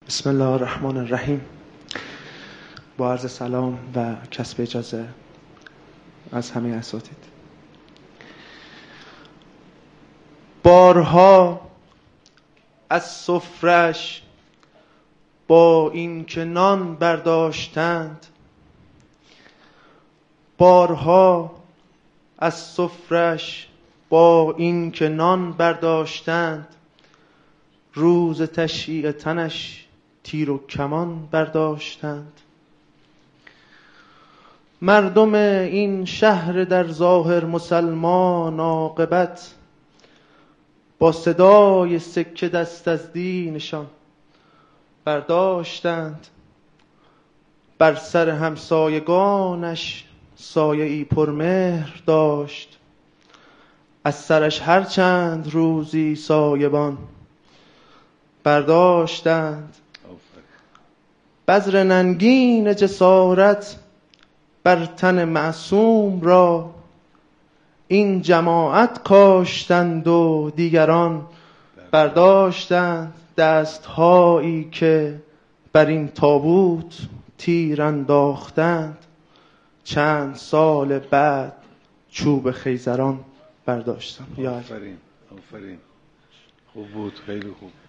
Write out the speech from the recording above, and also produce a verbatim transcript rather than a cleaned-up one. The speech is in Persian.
بسم الله الرحمن الرحیم. با عرض سلام و کسب اجازه از همه اساتید، بارها از سفرش با این که نان برداشتند، بارها از سفرش با این که نان برداشتند، روز تشییع تنش تیر و کمان برداشتند. مردم این شهر در ظاهر مسلمان، عاقبت با صدای سکه دست از دینشان برداشتند. بر سر همسایگانش سایه‌ای پرمهر داشت، از سرش هر چند روزی سایبان برداشتند. بذر ننگین جسارت بر تن معصوم را، این جماعت کاشتند و دیگران برداشتند. دستهایی که بر این تابوت تیر انداختند، چند سال بعد چوب خیزران برداشتند. آفرین آفرین، خوب بود، خیلی خوب.